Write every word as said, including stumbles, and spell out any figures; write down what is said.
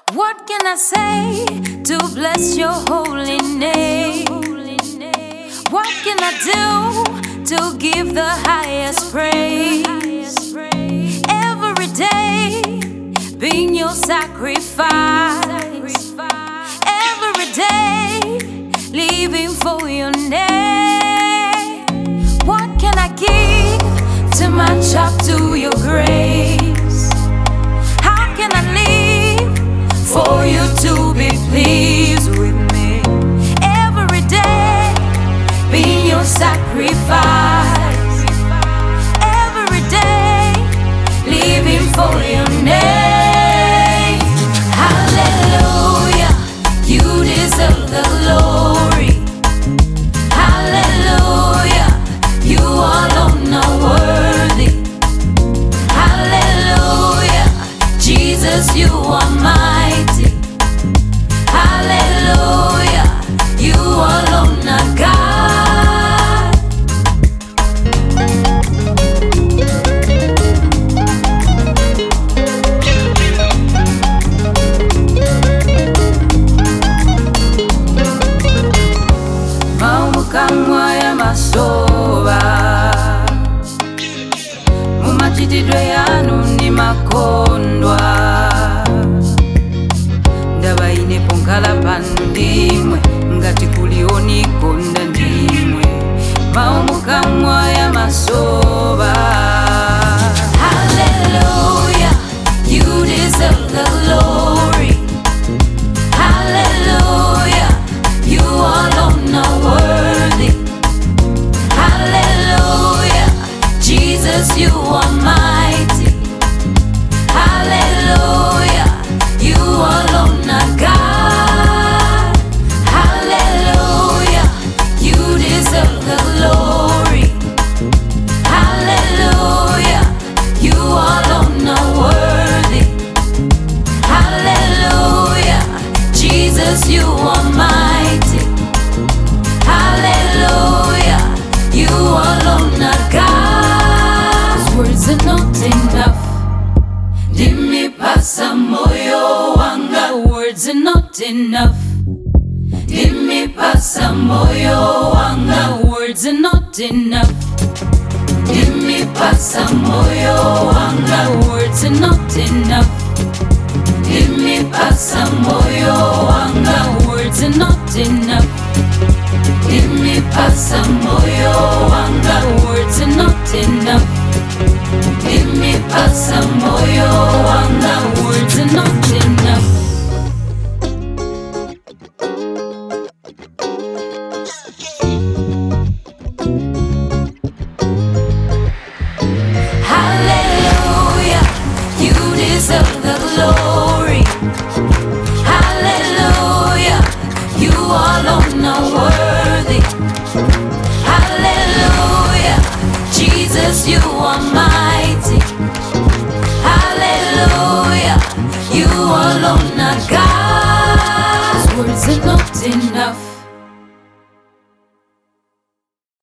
What can I say to bless your holy name? What can I do to give the highest praise? Every day being your sacrifice, every day living for your name. What can I give to match up to your grace? How can I live for you to be pleased with me? Every day being your sacrifice, every day living for your name. Hallelujah, you deserve the glory. Hallelujah, you alone are worthy. Hallelujah, Jesus, you are mighty. Hallelujah, you alone are God. Maukamwa ya masoba mumachitidwe yanu ni makondwa. Ndaba inepo nkhala pano ndimwe ngati kulionikonda ndimwe. Maukamwa ya masoba. Hallelujah, you deserve the glory. Hallelujah, you alone are worthy. Hallelujah, Jesus, you are mighty. Hallelujah, you alone are God. Hallelujah, you deserve the glory. Hallelujah, you alone are worthy. Hallelujah, Jesus, you are mighty. Hallelujah, you alone are God. Words are not enough. Dimmi passa moyo wanga. Words are not enough. Dimmi passa moyo wanga. Words are not enough. Dimmi passa moyo wanga. Words are not enough. Dimmi passa moyo wanga. Words are not enough. Dimmi passa moyo wanga. Words are not enough. Dimmi passa